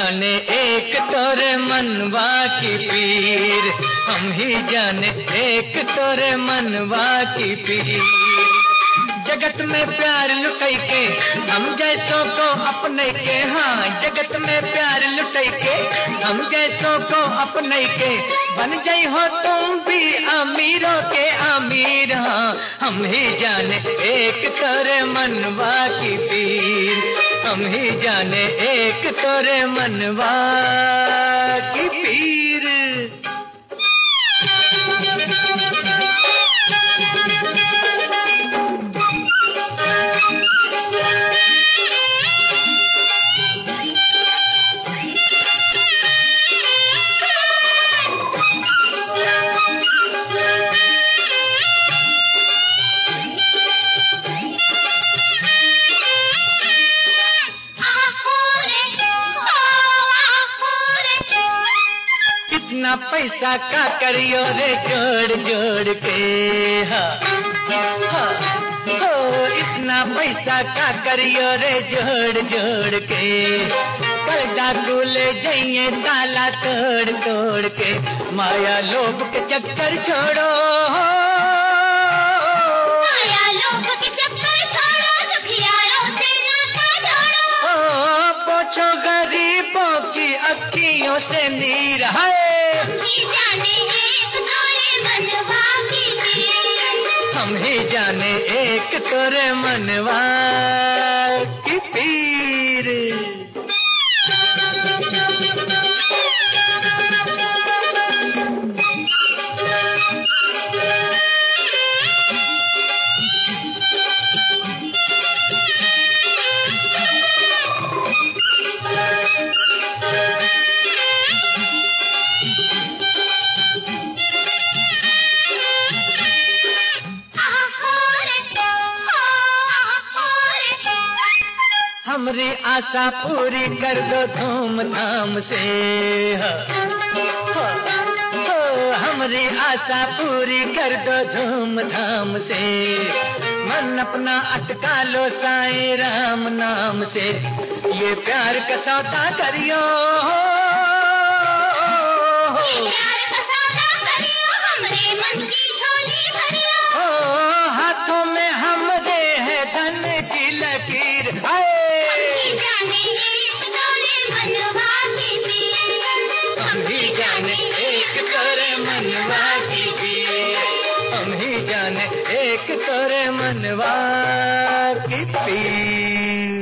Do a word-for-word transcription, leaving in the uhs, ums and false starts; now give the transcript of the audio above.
जाने एक तोरे मनवा की पीर, हम ही जाने एक तोरे मनवा की पीर। जगत में प्यार लुटाई के हम जैसों को अपने के, हाँ जगत में प्यार लुटाई के हम जैसों को अपने के, बन जाई हो तुम भी अमीरों के अमीर। हाँ हम ही जाने एक तोरे मनवा की पीर, हम ही जाने एक तोरे मनवा की पीर। इतना पैसा का करियो रे जोड़ जोड़ के, हाँ, हाँ, हो इतना पैसा का करियो रे जोड़ जोड़ के, कल डाकू ले जाइए ताला तोड़ तोड़ के, माया लोभ के चक्कर छोड़ो, माया लोभ के चक्कर छोड़ो, दुखियारों से नाता जोड़ो, पोछो गरीबों की अखियों से नीर है। हम ही जाने एक तोरे मनवा की पीर। हमरी आशा पूरी कर दो धूमधाम से, हो हमरी आशा पूरी कर दो धूमधाम से, मन अपना अटका लो साईं राम नाम से, ये प्यार का सौदा करियो, हमरे मन की झोली भरियो, हाथों में हमरे है धन की लकीर, हम ही जाने एक तोरे मनवा की पीर, हम ही जाने एक तोरे मनवा की पीर।